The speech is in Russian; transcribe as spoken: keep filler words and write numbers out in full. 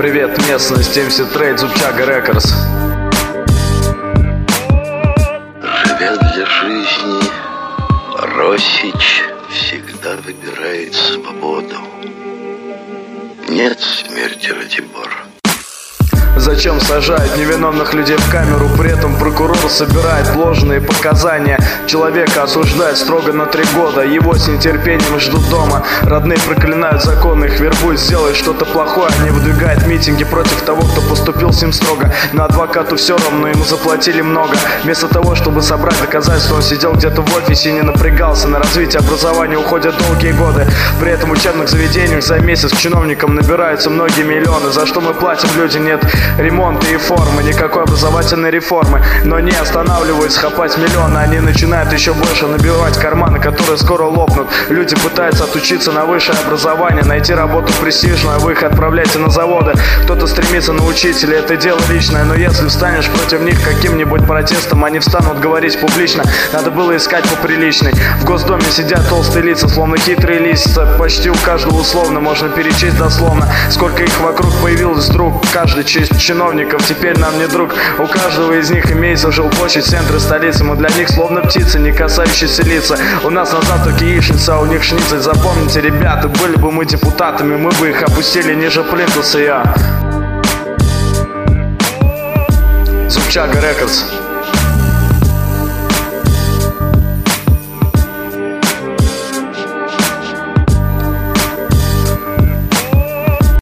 Привет, местность, эм си Trade, Зубчага Рекордс. Живя для жизни, Росич всегда выбирает свободу. Нет смерти, Ратибор. Зачем сажают невиновных людей в камеру? При этом прокурор собирает ложные показания. Человека осуждают строго на три года. Его с нетерпением ждут дома. Родные проклинают законы, их вербуют сделать что-то плохое. Они выдвигают митинги против того, кто поступил с ним строго. Но адвокату все равно, ему заплатили много. Вместо того, чтобы собрать доказательства, он сидел где-то в офисе и не напрягался. На развитие образования уходят долгие годы. При этом в учебных заведениях за месяц к чиновникам набираются многие миллионы. За что мы платим, люди? Нет ремонта и формы, никакой образовательной реформы. Но не останавливаются хапать миллионы. Они начинают еще больше набивать карманы, которые скоро лопнут. Люди пытаются отучиться на высшее образование, найти работу престижную, а вы их отправляете на заводы. Кто-то стремится на учителя, это дело личное. Но если встанешь против них каким-нибудь протестом, они встанут говорить публично. Надо было искать поприличней. В Госдуме сидят толстые лица, словно хитрые листья. Почти у каждого условно можно перечесть дословно. Сколько их вокруг появилось вдруг. Каждый честь чиновников теперь нам не друг. У каждого из них имеется жилплощадь в центре столицы. Мы для них словно птицы, не касающиеся лица. У нас на завтраке яичница, а у них шницель. Запомните, ребята, были бы мы депутатами, мы бы их опустили ниже плинтуса. Я Зубчага Рекордс.